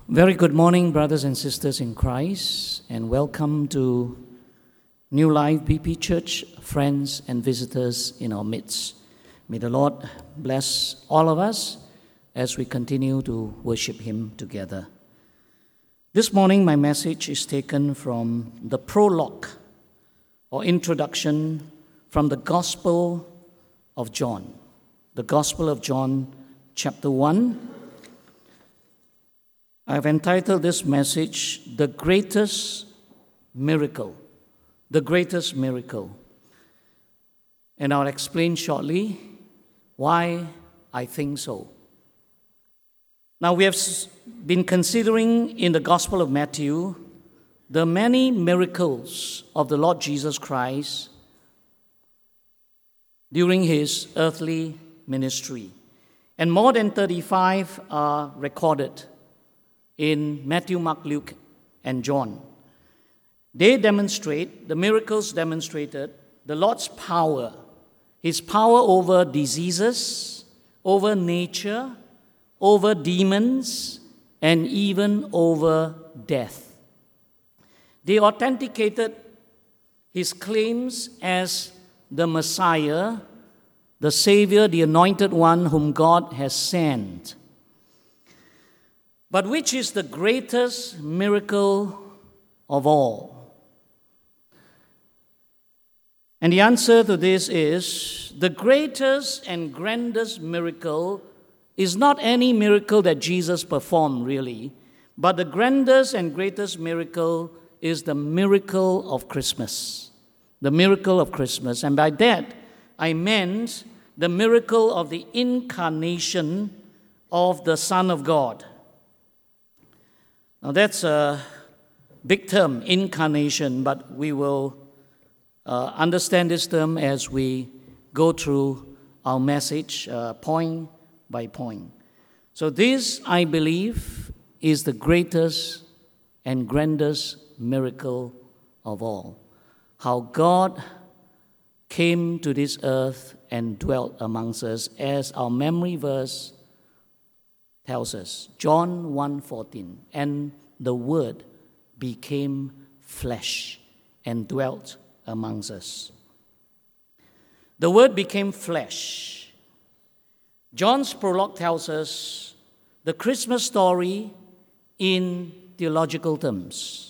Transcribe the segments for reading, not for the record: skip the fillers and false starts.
Very good morning, brothers and sisters in Christ, and welcome to New Life BP Church, friends and visitors in our midst. May the Lord bless all of us as we continue to worship Him together. This morning, my message is taken from the prologue or introduction from the Gospel of John. The Gospel of John, chapter 1. I've entitled this message, The Greatest Miracle. The Greatest Miracle. And I'll explain shortly why I think so. Now, we have been considering in the Gospel of Matthew the many miracles of the Lord Jesus Christ during His earthly ministry. And more than 35 are recorded in Matthew, Mark, Luke, and John. The miracles demonstrated the Lord's power, His power over diseases, over nature, over demons, and even over death. They authenticated His claims as the Messiah, the Savior, the Anointed One whom God has sent. But which is the greatest miracle of all? And the answer to this is, the greatest and grandest miracle is not any miracle that Jesus performed, really, but the grandest and greatest miracle is the miracle of Christmas. The miracle of Christmas. And by that, I meant the miracle of the incarnation of the Son of God. Now that's a big term, incarnation, but we will understand this term as we go through our message point by point. So this, I believe, is the greatest and grandest miracle of all. How God came to this earth and dwelt amongst us, as our memory verse tells us, John 1:14, and the Word became flesh and dwelt amongst us. The Word became flesh. John's prologue tells us the Christmas story in theological terms.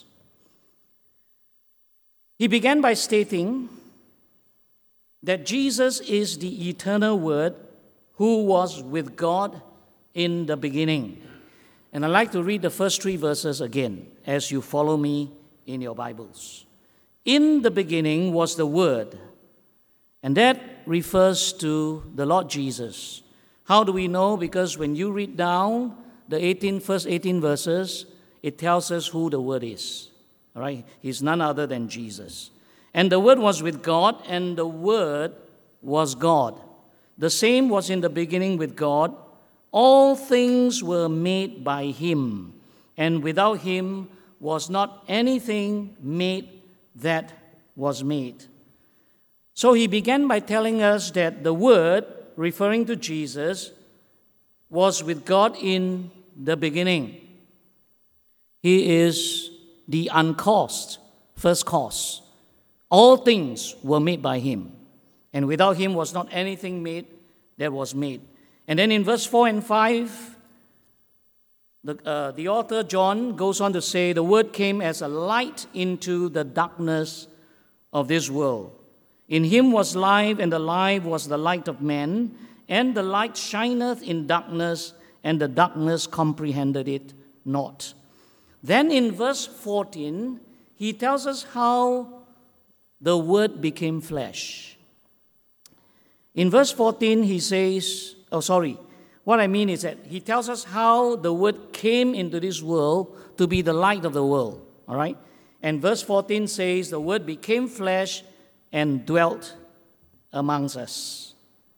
He began by stating that Jesus is the eternal Word who was with God in the beginning. And I'd like to read the first 3 verses again as you follow me in your Bibles. In the beginning was the Word, and that refers to the Lord Jesus. How do we know? Because when you read down the first 18 verses, it tells us who the Word is. All right? He's none other than Jesus. And the Word was with God, and the Word was God. The same was in the beginning with God. All things were made by Him, and without Him was not anything made that was made. So he began by telling us that the Word, referring to Jesus, was with God in the beginning. He is the uncaused, first cause. All things were made by Him, and without Him was not anything made that was made. And then in verse 4 and 5, the author, John, goes on to say, the Word came as a light into the darkness of this world. In Him was life, and the life was the light of men. And the light shineth in darkness, and the darkness comprehended it not. Then in verse 14, he tells us how the Word became flesh. In verse 14, he says, what I mean is that he tells us how the Word came into this world to be the light of the world, all right? And verse 14 says, the Word became flesh and dwelt amongst us.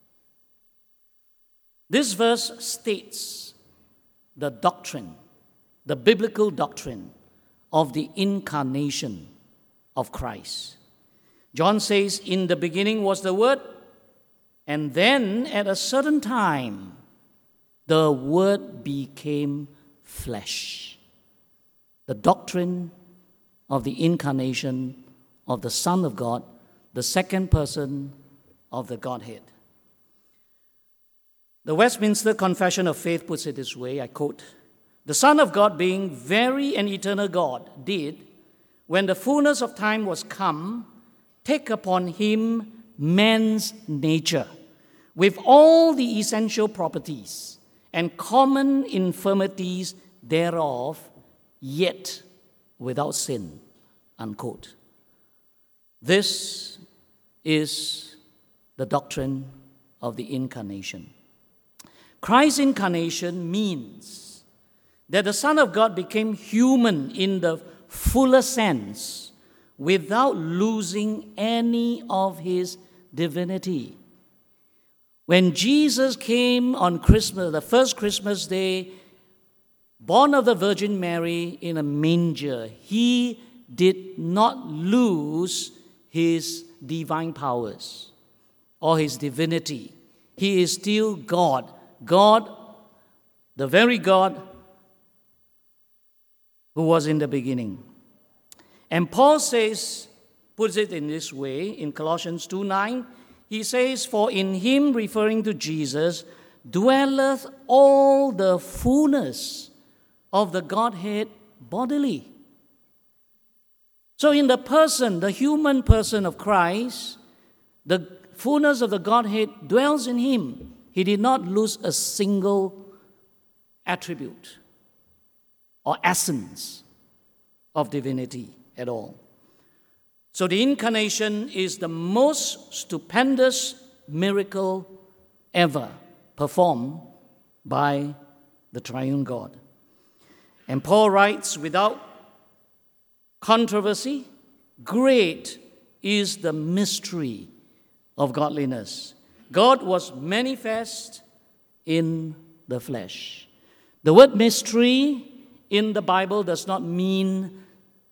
This verse states the doctrine, the biblical doctrine of the incarnation of Christ. John says, in the beginning was the Word, and then at a certain time, the Word became flesh. the doctrine of the incarnation of the Son of God, the second person of the Godhead. The Westminster Confession of Faith puts it this way, I quote, "The Son of God, being very and eternal God, did, when the fullness of time was come, take upon him man's nature, with all the essential properties and common infirmities thereof, yet without sin," unquote. This is the doctrine of the incarnation. Christ's incarnation means that the Son of God became human in the fuller sense without losing any of his divinity. When Jesus came on Christmas, the first Christmas day, born of the Virgin Mary in a manger, he did not lose his divine powers or his divinity. He is still God. God, the very God who was in the beginning. And Paul puts it in this way in Colossians 2:9. He says, "For in him," referring to Jesus, "dwelleth all the fullness of the Godhead bodily." So in the person, the human person of Christ, the fullness of the Godhead dwells in him. He did not lose a single attribute or essence of divinity at all. So the incarnation is the most stupendous miracle ever performed by the triune God. And Paul writes without controversy, "Great is the mystery of godliness. God was manifest in the flesh." The word mystery in the Bible does not mean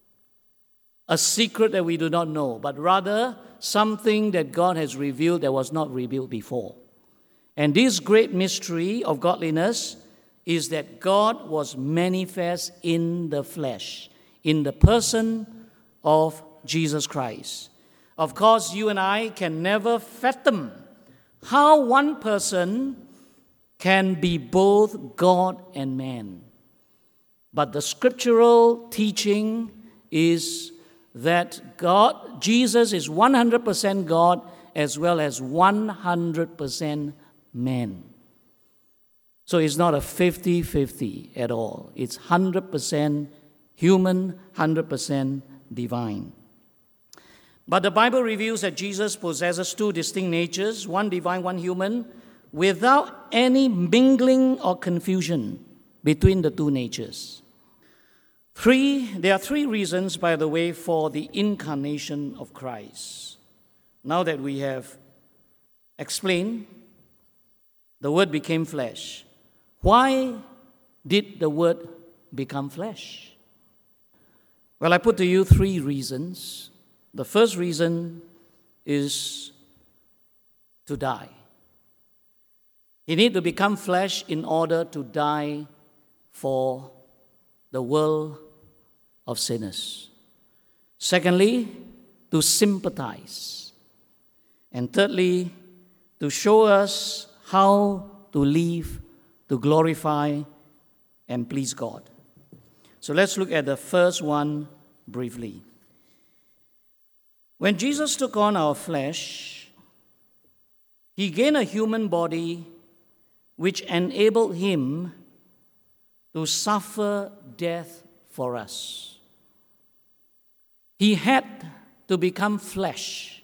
a secret that we do not know, but rather something that God has revealed that was not revealed before. And this great mystery of godliness is that God was manifest in the flesh, in the person of Jesus Christ. Of course, you and I can never fathom how one person can be both God and man. But the scriptural teaching is that Jesus is 100% God as well as 100% man. So it's not a 50-50 at all. It's 100% human, 100% divine. But the Bible reveals that Jesus possesses two distinct natures, one divine, one human, without any mingling or confusion between the two natures. There are three reasons, by the way, for the incarnation of Christ. Now that we have explained, the Word became flesh. Why did the Word become flesh? Well, I put to you three reasons. The first reason is to die. He needed to become flesh in order to die for the world of sinners. Secondly, to sympathize. And thirdly, to show us how to live, to glorify and please God. So let's look at the first one briefly. When Jesus took on our flesh, he gained a human body which enabled him to suffer death for us. He had to become flesh.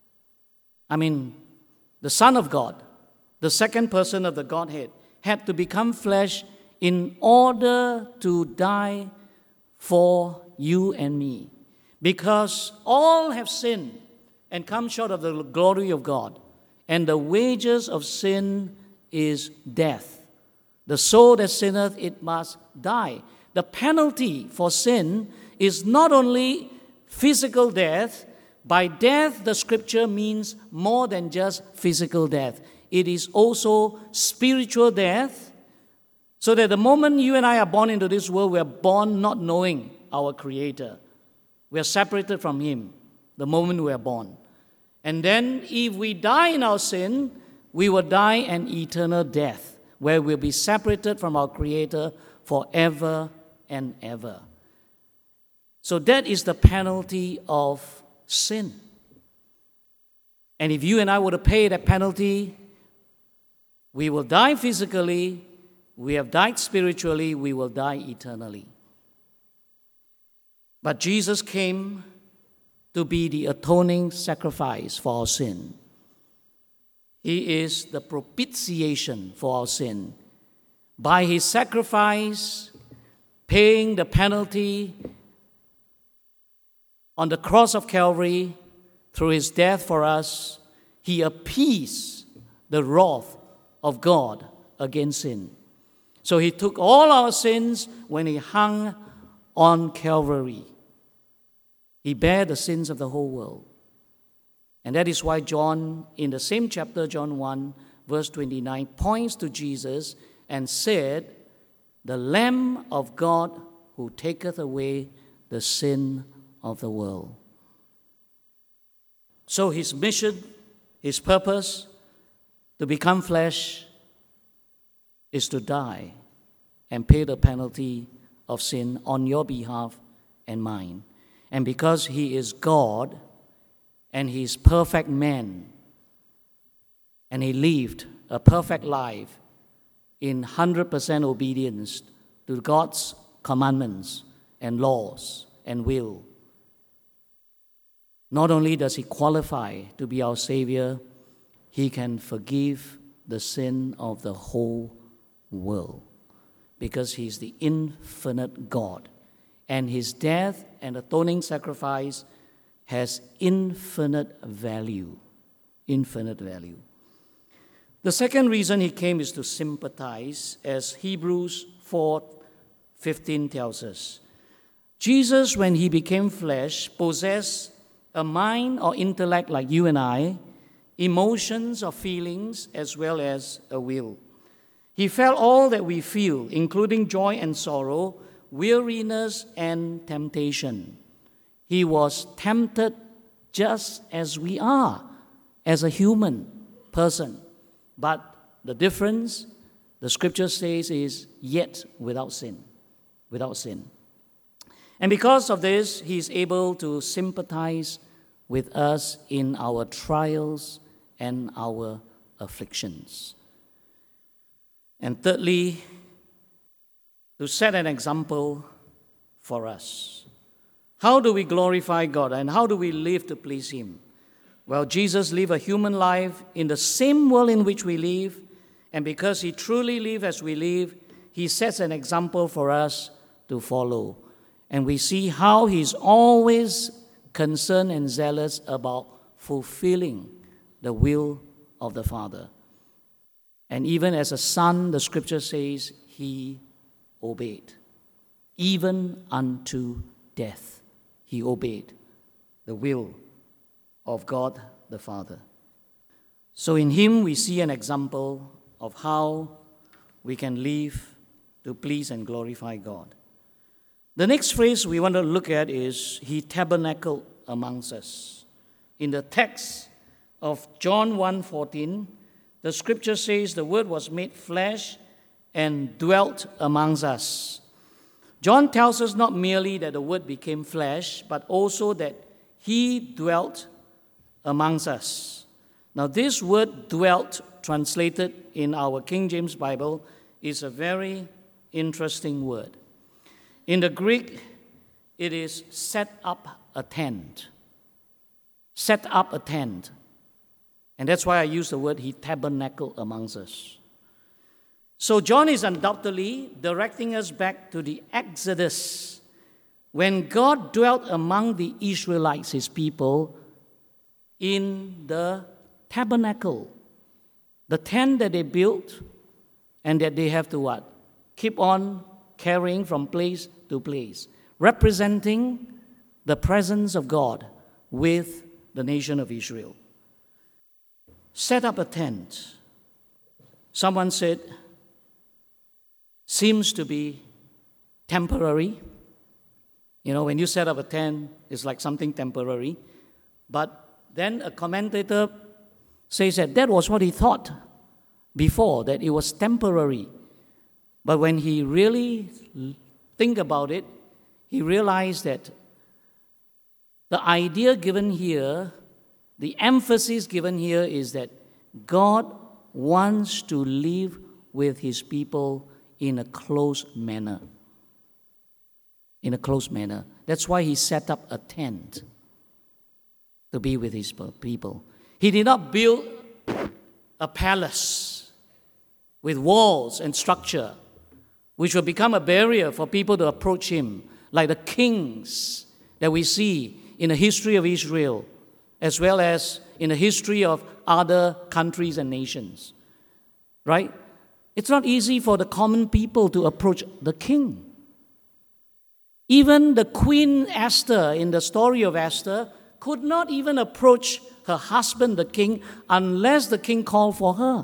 The Son of God, the second person of the Godhead, had to become flesh in order to die for you and me. Because all have sinned and come short of the glory of God. And the wages of sin is death. The soul that sinneth, it must die. The penalty for sin is not only physical death. By death, the scripture means more than just physical death. It is also spiritual death. So that the moment you and I are born into this world, we are born not knowing our Creator. We are separated from Him the moment we are born. And then if we die in our sin, we will die an eternal death, where we'll be separated from our Creator forever and ever. So that is the penalty of sin. And if you and I were to pay that penalty, we will die physically, we have died spiritually, we will die eternally. But Jesus came to be the atoning sacrifice for our sin. He is the propitiation for our sin. By His sacrifice, paying the penalty on the cross of Calvary, through His death for us, He appeased the wrath of God against sin. So He took all our sins when He hung on Calvary. He bare the sins of the whole world. And that is why John, in the same chapter, John 1, verse 29, points to Jesus and said, "The Lamb of God who taketh away the sin of the world." So His mission, His purpose, to become flesh, is to die and pay the penalty of sin on your behalf and mine. And because He is God and He is perfect man, and He lived a perfect life in 100% obedience to God's commandments and laws and will, not only does He qualify to be our Savior, He can forgive the sin of the whole world, because He is the infinite God. And His death and atoning sacrifice has infinite value. Infinite value. The second reason He came is to sympathize, as Hebrews 4:15 tells us. Jesus, when He became flesh, possessed a mind or intellect like you and I, emotions or feelings, as well as a will. He felt all that we feel, including joy and sorrow, weariness and temptation. He was tempted just as we are, as a human person. But the difference, the Scripture says, is yet without sin. Without sin. And because of this, He is able to sympathize with us in our trials and our afflictions. And thirdly, to set an example for us. How do we glorify God and how do we live to please Him? Well, Jesus lived a human life in the same world in which we live, and because He truly lived as we live, He sets an example for us to follow. And we see how He's always concerned and zealous about fulfilling the will of the Father. And even as a son, the Scripture says, He obeyed. Even unto death, He obeyed the will of God the Father. So in Him we see an example of how we can live to please and glorify God. The next phrase we want to look at is, He tabernacled amongst us. In the text of John 1:14, the Scripture says the Word was made flesh and dwelt amongst us. John tells us not merely that the Word became flesh, but also that He dwelt amongst us. Now this word dwelt, translated in our King James Bible, is a very interesting word. In the Greek, it is set up a tent. Set up a tent. And that's why I use the word He tabernacled amongst us. So John is undoubtedly directing us back to the Exodus, when God dwelt among the Israelites, His people, in the tabernacle, the tent that they built and that they have to what? Keep on carrying from place to place, representing the presence of God with the nation of Israel. Set up a tent. Someone said, seems to be temporary, You know, when you set up a tent, it's like something temporary. But then a commentator says that was what he thought before, that it was temporary. But when he really think about it, he realized that the idea given here, the emphasis given here is that God wants to live with his people in a close manner. In a close manner. That's why he set up a tent to be with his people. He did not build a palace with walls and structure, which will become a barrier for people to approach him, like the kings that we see in the history of Israel, as well as in the history of other countries and nations. Right? It's not easy for the common people to approach the king. Even the Queen Esther, in the story of Esther, could not even approach her husband, the king, unless the king called for her.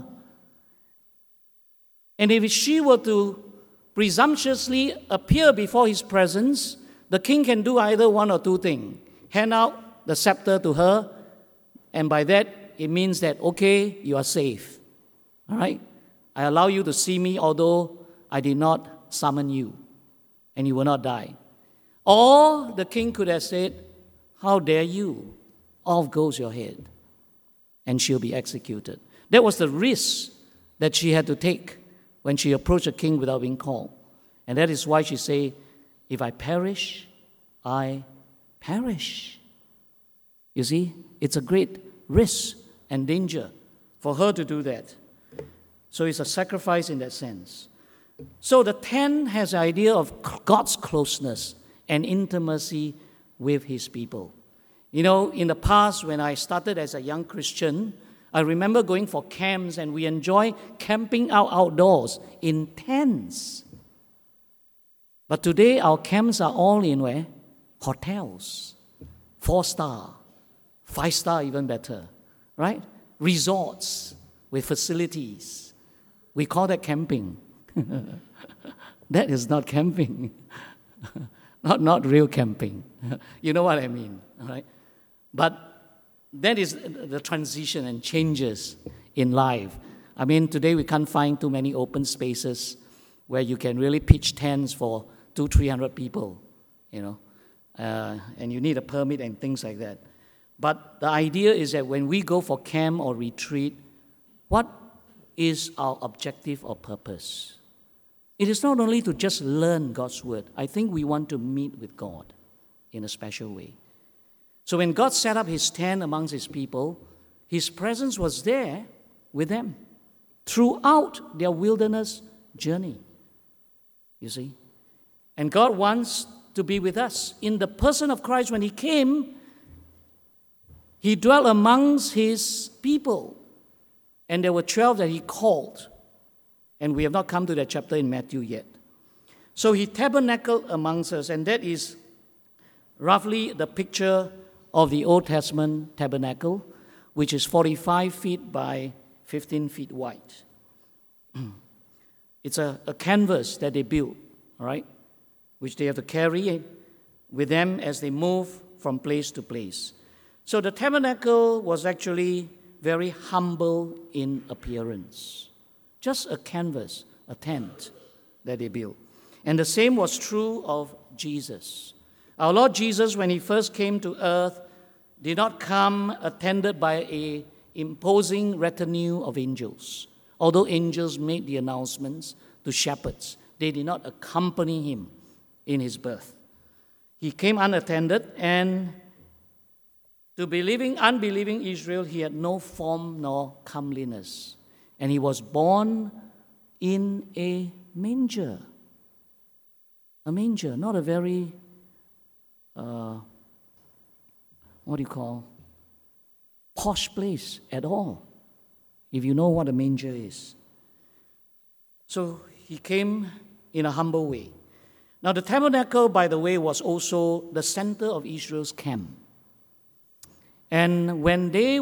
And if she were to presumptuously appear before his presence, the king can do either one or two things. Hand out the scepter to her, and by that, it means that, okay, you are safe. All right? I allow you to see me, although I did not summon you, and you will not die. Or the king could have said, how dare you? Off goes your head, and she'll be executed. That was the risk that she had to take when she approached a king without being called. And that is why she said, if I perish, I perish. You see, it's a great risk and danger for her to do that. So it's a sacrifice in that sense. So the tent has the idea of God's closeness and intimacy with his people. You know, in the past, when I started as a young Christian, I remember going for camps, and we enjoy camping out outdoors in tents. But today, our camps are all in where? Hotels. 4-star, 5-star even better, right? Resorts with facilities. We call that camping. That is not camping. Not real camping. You know what I mean, all right? But that is the transition and changes in life. I mean, today we can't find too many open spaces where you can really pitch tents for 200-300 people, you know, and you need a permit and things like that. But the idea is that when we go for camp or retreat, what is our objective or purpose? It is not only to just learn God's word. I think we want to meet with God in a special way. So when God set up his tent amongst his people, his presence was there with them throughout their wilderness journey. You see? And God wants to be with us. In the person of Christ, when he came, he dwelt amongst his people. And there were 12 that he called. And we have not come to that chapter in Matthew yet. So he tabernacled amongst us, and that is roughly the picture of the Old Testament tabernacle, which is 45 feet by 15 feet wide. It's a canvas that they built, all right, which they have to carry with them as they move from place to place. So the tabernacle was actually very humble in appearance. Just a canvas, a tent that they built. And the same was true of Jesus. Our Lord Jesus, when he first came to earth, did not come attended by an imposing retinue of angels. Although angels made the announcements to shepherds, they did not accompany him in his birth. He came unattended, and to unbelieving Israel, he had no form nor comeliness. And he was born in a manger. A manger, not a very, posh place at all, if you know what a manger is. So he came in a humble way. Now the tabernacle, by the way, was also the center of Israel's camp. And when they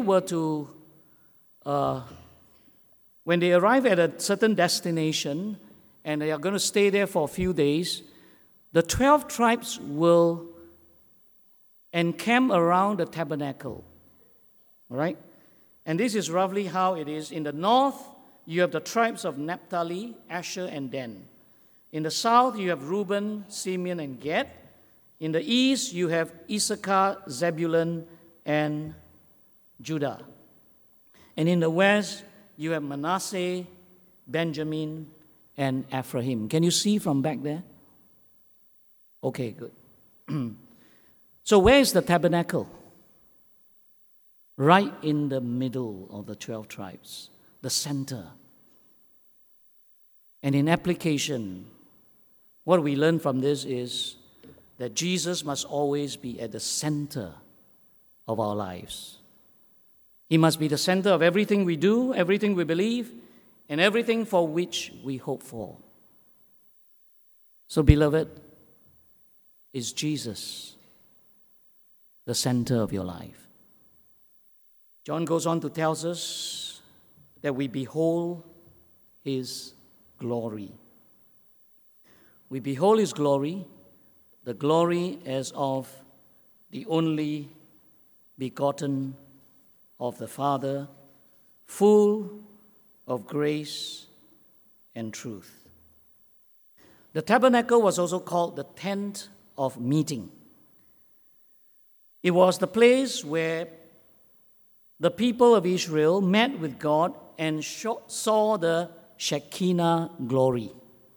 arrive at a certain destination and they are going to stay there for a few days, the 12 tribes will encamp around the tabernacle. All right? And this is roughly how it is. In the north, you have the tribes of Naphtali, Asher, and Dan. In the south, you have Reuben, Simeon, and Gad. In the east, you have Issachar, Zebulun, and Judah. And in the west, you have Manasseh, Benjamin, and Ephraim. Can you see from back there? Okay, good. So where is the tabernacle? Right in the middle of the 12 tribes, the center. And in application, what we learn from this is that Jesus must always be at the center of our lives. He must be the center of everything we do, everything we believe, and everything for which we hope for. So, beloved, is Jesus the center of your life? John goes on to tell us that we behold his glory. We behold his glory, the glory as of the only begotten of the Father, full of grace and truth. The tabernacle was also called the tent of meeting. It was the place where the people of Israel met with God and saw the Shekinah glory.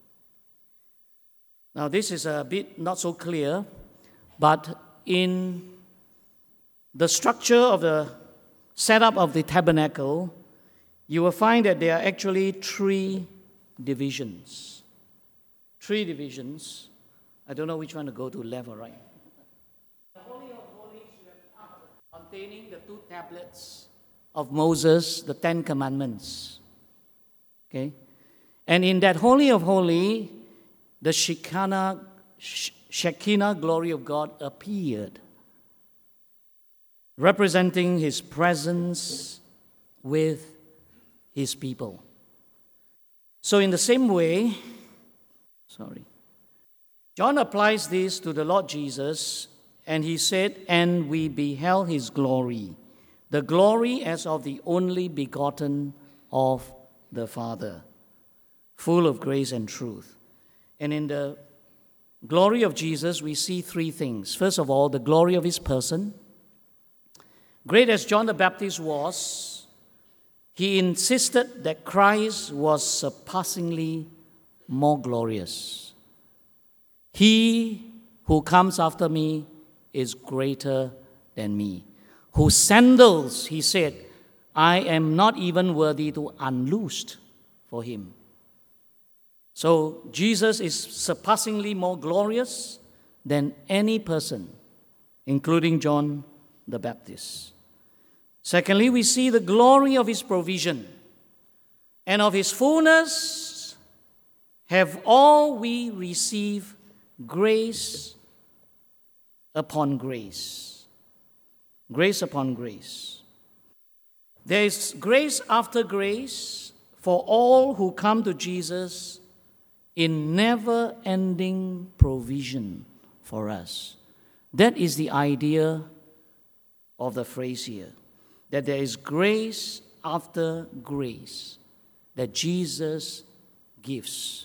Now, this is a bit not so clear, but in the structure of the setup of the tabernacle, you will find that there are actually three divisions. Three divisions. I don't know which one to go to, left or right. The Holy of Holies, you have the ark containing the 2 tablets of Moses, the 10 Commandments. Okay? And in that Holy of Holies, the Shekinah glory of God appeared, representing his presence with his people. So in the same way, John applies this to the Lord Jesus, and he said, "And we beheld his glory, the glory as of the only begotten of the Father, full of grace and truth." And in the glory of Jesus, we see 3 things. First of all, the glory of his person. Great as John the Baptist was, he insisted that Christ was surpassingly more glorious. "He who comes after me is greater than me, whose sandals," he said, "I am not even worthy to unloose for him." So Jesus is surpassingly more glorious than any person, including John the Baptist. Secondly, we see the glory of his provision, and of his fullness have all we receive grace upon grace. Grace upon grace. There is grace after grace for all who come to Jesus in never-ending provision for us. That is the idea of the phrase here, that there is grace after grace that Jesus gives.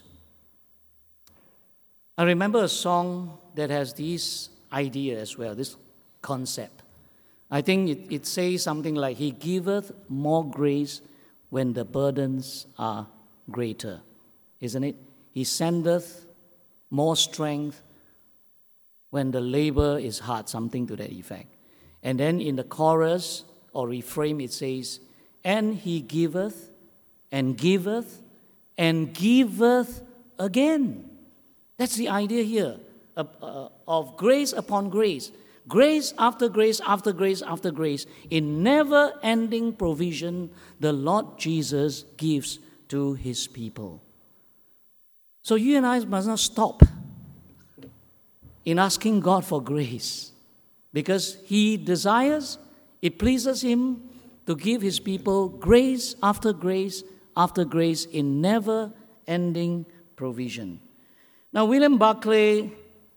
I remember a song that has this idea as well, this concept. I think it says something like, "He giveth more grace when the burdens are greater." Isn't it? "He sendeth more strength when the labor is hard," something to that effect. And then in the chorus or refrain it says, "And he giveth and giveth and giveth again." That's the idea here of grace upon grace. Grace after grace after grace after grace. In never-ending provision, the Lord Jesus gives to his people. So you and I must not stop in asking God for grace, because he desires, it pleases him to give his people grace after grace after grace in never-ending provision. Now, William Barclay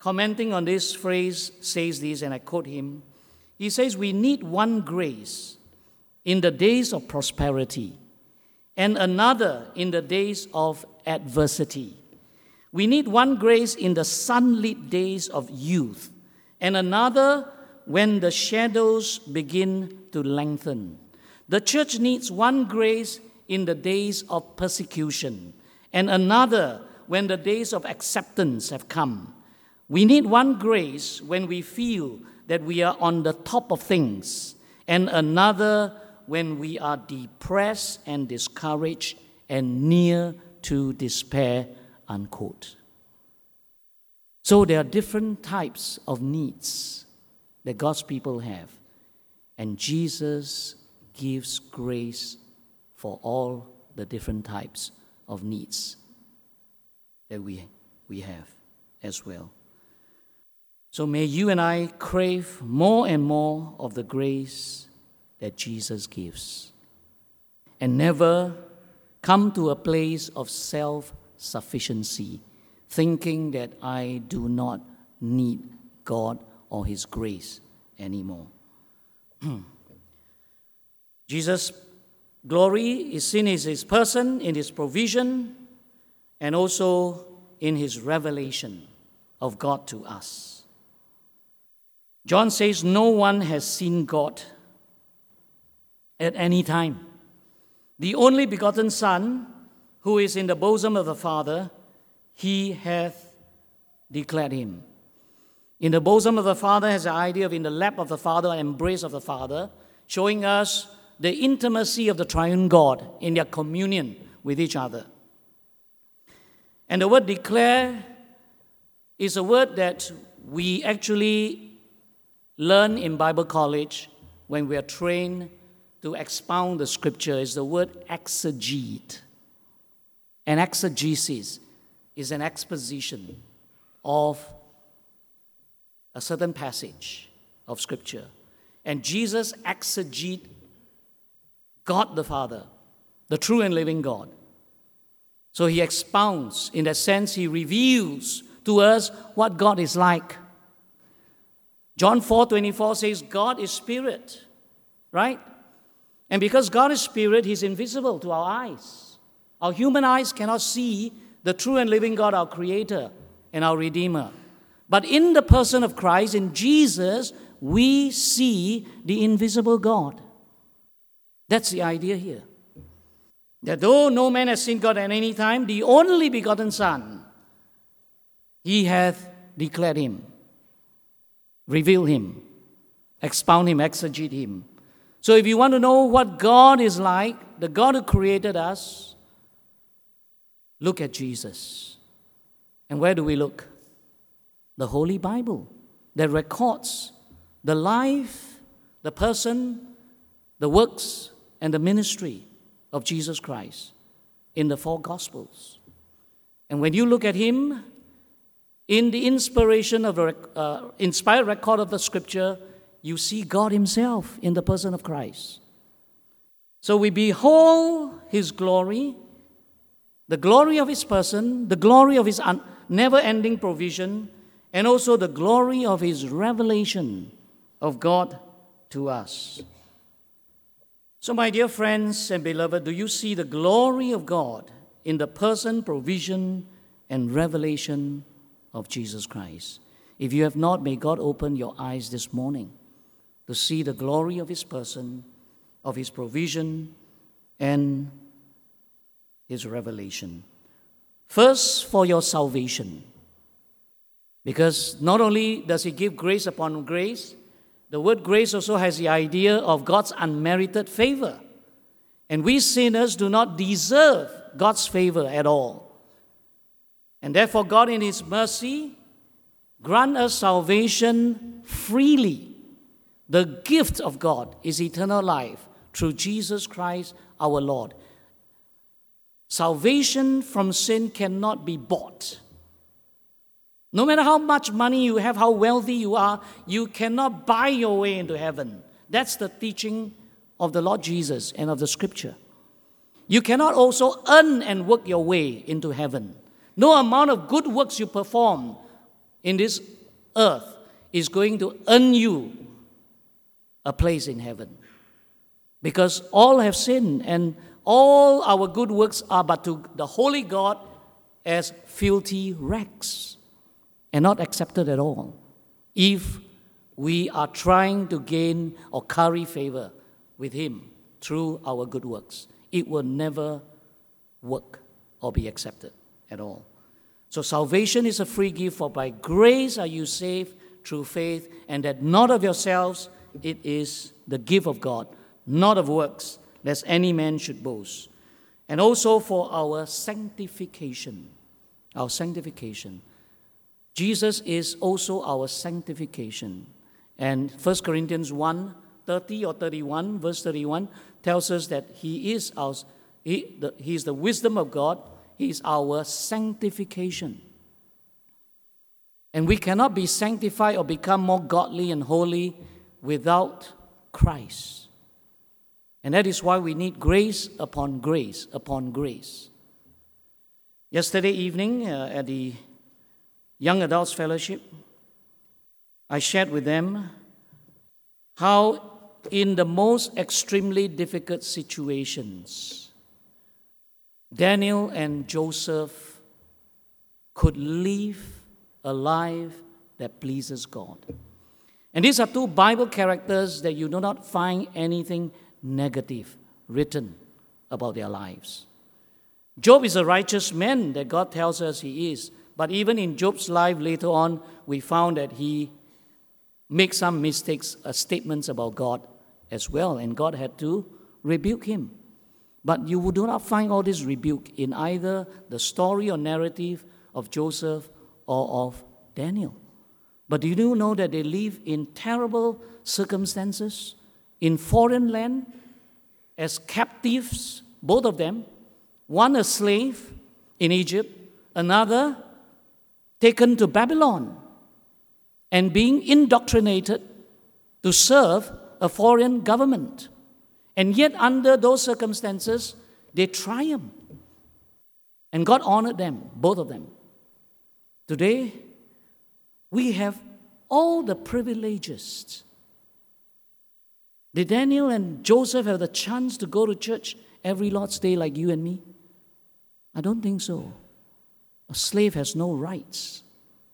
commenting on this phrase, says this, and I quote him. He says, "We need one grace in the days of prosperity and another in the days of adversity. We need one grace in the sunlit days of youth and another when the shadows begin to lengthen. The church needs one grace in the days of persecution and another when the days of acceptance have come. We need one grace when we feel that we are on the top of things and another when we are depressed and discouraged and near to despair," unquote. So there are different types of needs that God's people have, and Jesus gives grace for all the different types of needs that we have as well. So may you and I crave more and more of the grace that Jesus gives, and never come to a place of self-sufficiency, thinking that I do not need God or His grace anymore. Jesus' glory is seen in His person, in His provision, and also in His revelation of God to us. John says, "No one has seen God at any time. The only begotten Son, who is in the bosom of the Father, He hath declared Him." In the bosom of the Father has the idea of in the lap of the Father, embrace of the Father, showing us the intimacy of the triune God in their communion with each other. And the word declare is a word that we actually learn in Bible college when we are trained to expound the Scripture. Is the word exegete. And exegesis is an exposition of a certain passage of Scripture. And Jesus exegete God the Father, the true and living God. So He expounds, in that sense, He reveals to us what God is like. John 4:24 says, God is spirit, right? And because God is spirit, He's invisible to our eyes. Our human eyes cannot see the true and living God, our Creator and our Redeemer. But in the person of Christ, in Jesus, we see the invisible God. That's the idea here. That though no man has seen God at any time, the only begotten Son, He hath declared Him, revealed Him, expound Him, exegete Him. So if you want to know what God is like, the God who created us, look at Jesus. And where do we look? The Holy Bible that records the life, the person, the works, and the ministry of Jesus Christ in the four Gospels. And when you look at Him, in the inspiration of the inspired record of the Scripture, you see God Himself in the person of Christ. So we behold His glory, the glory of His person, the glory of His never-ending provision, and also the glory of His revelation of God to us. So my dear friends and beloved, do you see the glory of God in the person, provision, and revelation of Jesus Christ? If you have not, may God open your eyes this morning to see the glory of His person, of His provision, and His revelation. First, for your salvation. Because not only does He give grace upon grace, the word grace also has the idea of God's unmerited favor. And we sinners do not deserve God's favor at all. And therefore, God in His mercy grant us salvation freely. The gift of God is eternal life through Jesus Christ our Lord. Salvation from sin cannot be bought. No matter how much money you have, how wealthy you are, you cannot buy your way into heaven. That's the teaching of the Lord Jesus and of the Scripture. You cannot also earn and work your way into heaven. No amount of good works you perform in this earth is going to earn you a place in heaven. Because all have sinned, and all our good works are but to the holy God as filthy rags, and not accepted at all if we are trying to gain or curry favor with Him through our good works. It will never work or be accepted at all. So salvation is a free gift, for by grace are you saved through faith, and that not of yourselves, it is the gift of God, not of works, lest any man should boast. And also for our sanctification. Our sanctification. Jesus is also our sanctification. And 1 Corinthians 1, 30 or 31, verse 31, tells us that He is the wisdom of God. He is our sanctification. And we cannot be sanctified or become more godly and holy without Christ. And that is why we need grace upon grace upon grace. Yesterday evening at the Young Adults Fellowship, I shared with them how in the most extremely difficult situations, Daniel and Joseph could live a life that pleases God. And these are two Bible characters that you do not find anything negative written about their lives. Job is a righteous man that God tells us he is. But even in Job's life later on, we found that he makes some mistakes, statements about God as well. And God had to rebuke him. But you do not find all this rebuke in either the story or narrative of Joseph or of Daniel. But do you know that they live in terrible circumstances, in foreign land, as captives, both of them, one a slave in Egypt, another taken to Babylon and being indoctrinated to serve a foreign government. And yet under those circumstances, they triumphed. And God honored them, both of them. Today, we have all the privileges. Did Daniel and Joseph have the chance to go to church every Lord's Day like you and me? I don't think so. A slave has no rights.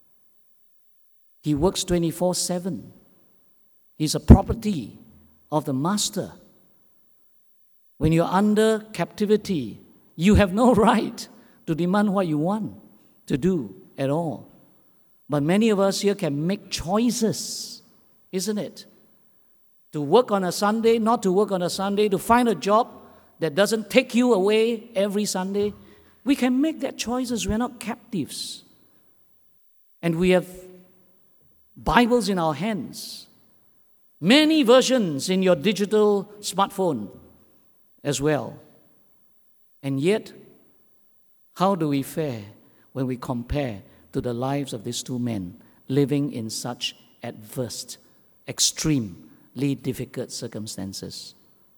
He works 24/7. He's a property of the master. When you're under captivity, you have no right to demand what you want to do at all. But many of us here can make choices, isn't it? To work on a Sunday, not to work on a Sunday, to find a job that doesn't take you away every Sunday. We can make that choices. We're not captives. And we have Bibles in our hands. Many versions in your digital smartphone as well. And yet, how do we fare when we compare to the lives of these two men living in such adverse, extremely difficult circumstances?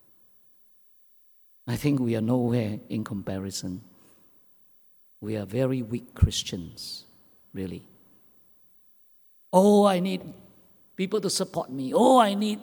I think we are nowhere in comparison. We are very weak Christians, really. Oh, I need people to support me. Oh, I need,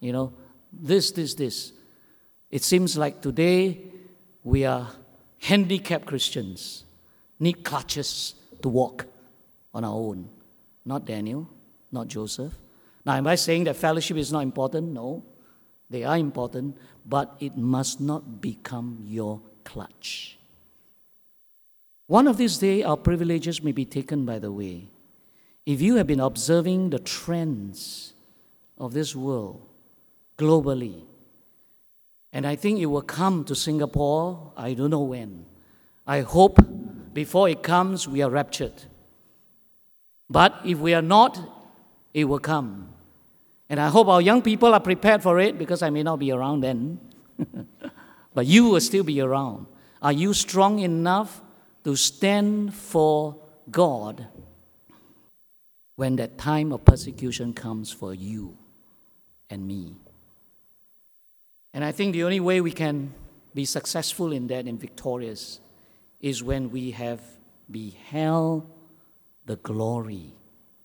this. It seems like today we are handicapped Christians, need crutches to walk on our own. Not Daniel, not Joseph. Now, am I saying that fellowship is not important? No, they are important, but it must not become your clutch. One of these days, our privileges may be taken by the way. If you have been observing the trends of this world globally, and I think it will come to Singapore, I don't know when. I hope before it comes, we are raptured. But if we are not, it will come. And I hope our young people are prepared for it, because I may not be around then. But you will still be around. Are you strong enough to stand for God when that time of persecution comes for you and me? And I think the only way we can be successful in that and victorious is when we have beheld the glory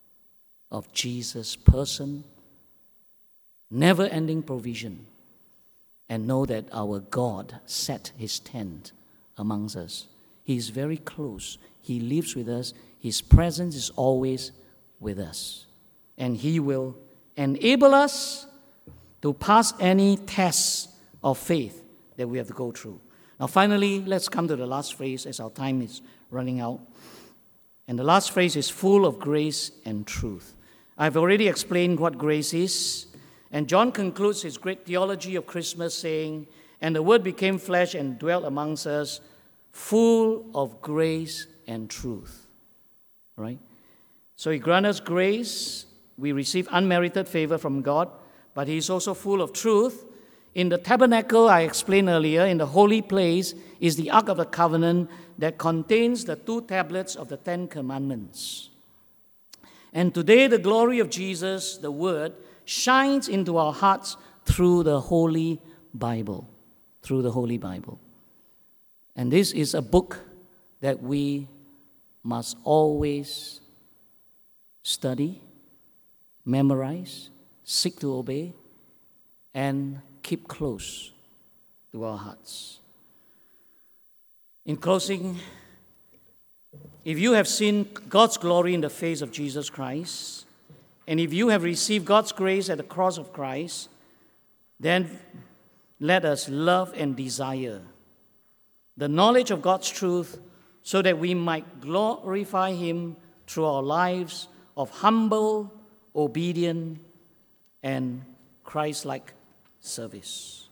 of Jesus' person, never-ending provision, and know that our God set his tent amongst us. He is very close. He lives with us. His presence is always with us. And he will enable us to pass any tests of faith that we have to go through. Now, finally, let's come to the last phrase as our time is running out. And the last phrase is full of grace and truth. I've already explained what grace is. And John concludes his great theology of Christmas saying, "And the Word became flesh and dwelt amongst us, full of grace and truth." Right? So he grants us grace. We receive unmerited favor from God, but he is also full of truth. In the tabernacle, I explained earlier, in the holy place is the Ark of the Covenant that contains the 2 tablets of the 10 Commandments. And today, the glory of Jesus, the Word, shines into our hearts through the Holy Bible. Through the Holy Bible. And this is a book that we must always study, memorize, seek to obey, and keep close to our hearts. In closing, if you have seen God's glory in the face of Jesus Christ, and if you have received God's grace at the cross of Christ, then let us love and desire the knowledge of God's truth so that we might glorify him through our lives of humble, obedient, and Christ-like service.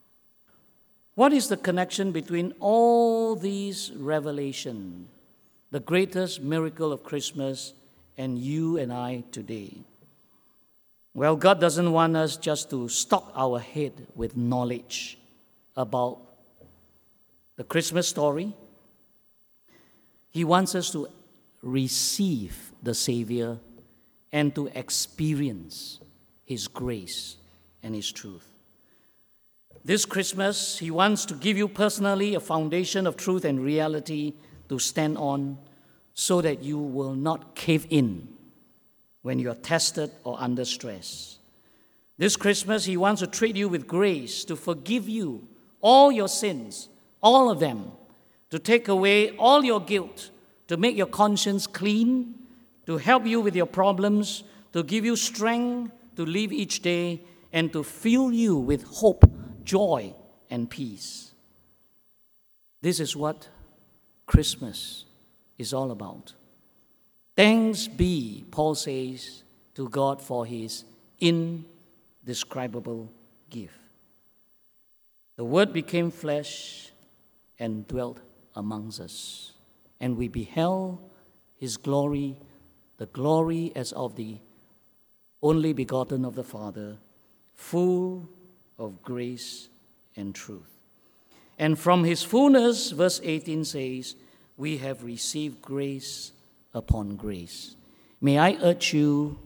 What is the connection between all these revelations, the greatest miracle of Christmas, and you and I today? Well, God doesn't want us just to stock our head with knowledge about the Christmas story. He wants us to receive the Savior and to experience his grace and his truth. This Christmas, he wants to give you personally a foundation of truth and reality to stand on so that you will not cave in when you are tested or under stress. This Christmas, he wants to treat you with grace, to forgive you all your sins, all of them, to take away all your guilt, to make your conscience clean, to help you with your problems, to give you strength to live each day, and to fill you with hope, joy, and peace. This is what Christmas is all about. Thanks be, Paul says, to God for his indescribable gift. The Word became flesh and dwelt amongst us, and we beheld his glory, the glory as of the only begotten of the Father, full of grace and truth. And from his fullness, verse 18 says, we have received grace upon grace. May I urge you,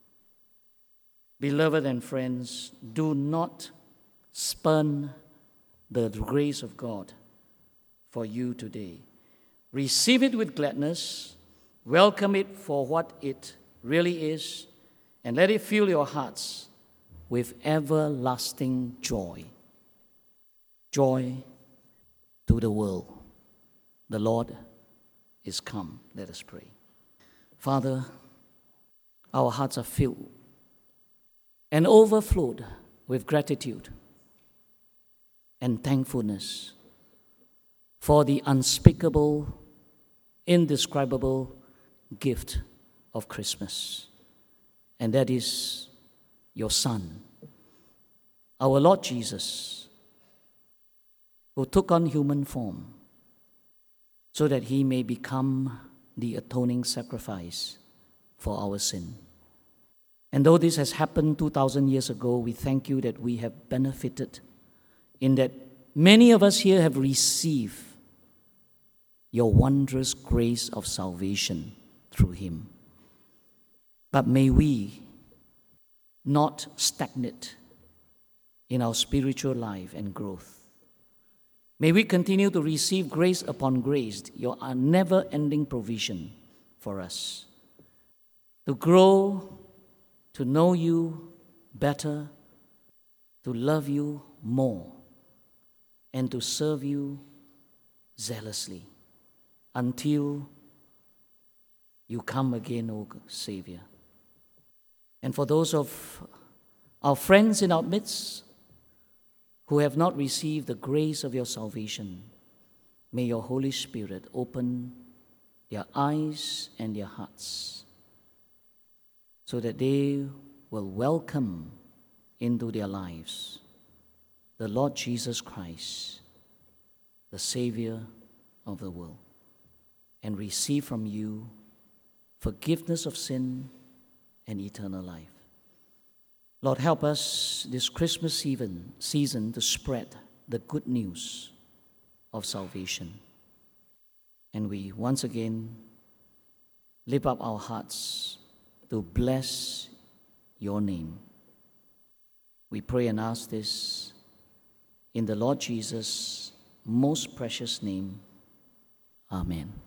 beloved and friends, do not spurn the grace of God for you today. Receive it with gladness, welcome it for what it really is, and let it fill your hearts with everlasting joy. Joy to the world. The Lord is come. Let us pray. Father, our hearts are filled and overflowed with gratitude and thankfulness for the unspeakable, indescribable gift of Christmas. And that is your Son, our Lord Jesus, who took on human form so that he may become the atoning sacrifice for our sin. And though this has happened 2,000 years ago, we thank you that we have benefited in that many of us here have received your wondrous grace of salvation through him. But may we not stagnate in our spiritual life and growth. May we continue to receive grace upon grace, your never-ending provision for us, to grow to know you better, to love you more, and to serve you zealously until you come again, O Savior. And for those of our friends in our midst who have not received the grace of your salvation, may your Holy Spirit open their eyes and their hearts so that they will welcome into their lives the Lord Jesus Christ, the Savior of the world, and receive from you forgiveness of sin and eternal life. Lord, help us this Christmas season to spread the good news of salvation. And we once again lift up our hearts to bless your name. We pray and ask this in the Lord Jesus' most precious name. Amen.